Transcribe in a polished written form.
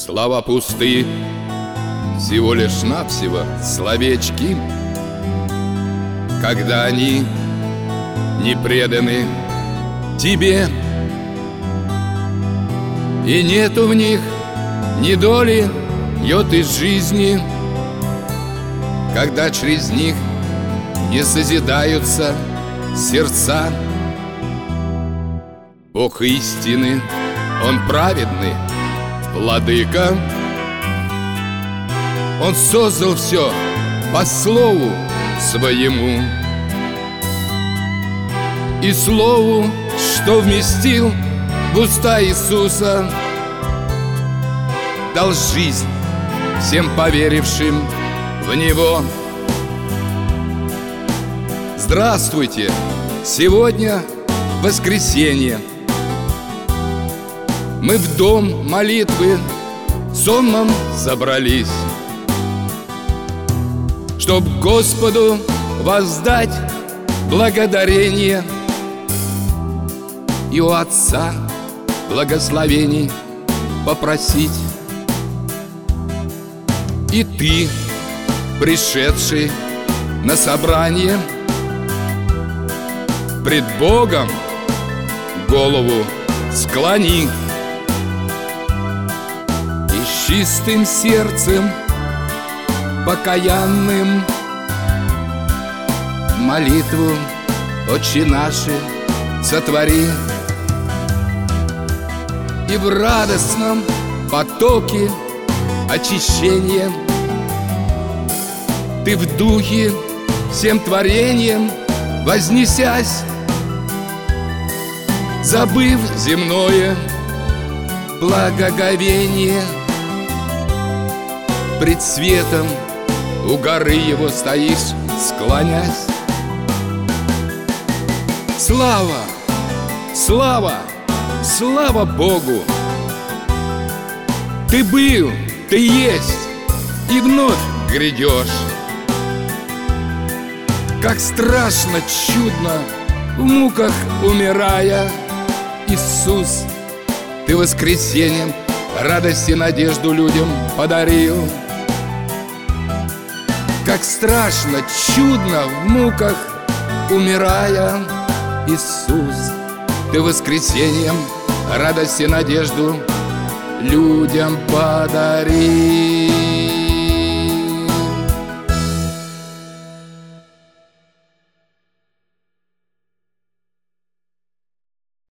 Слова пусты, всего лишь навсего словечки, когда они не преданы тебе, и нету в них ни доли йод из жизни, когда через них не созидаются сердца. Бог истины, Он праведный, владыка. Он создал все по слову своему, и слову, что вместил в уста Иисуса, дал жизнь всем поверившим в Него. Здравствуйте! Сегодня воскресенье. Мы в дом молитвы сонмом собрались, чтоб Господу воздать благодарение и у Отца благословений попросить. И ты, пришедший на собрание, пред Богом голову склони и с чистым сердцем покаянным молитву «Отче наши» сотвори. И в радостном потоке очищения ты в духе всем творением вознесясь, забыв земное благоговение, пред светом у горы Его стоишь, склонясь. Слава, слава, слава Богу! Ты был, ты есть и вновь грядешь. Как страшно, чудно, в муках умирая, Иисус, Ты воскресеньем радость и надежду людям подарил. Как страшно, чудно, в муках умирая, Иисус, Ты воскресеньем радость и надежду людям подарил.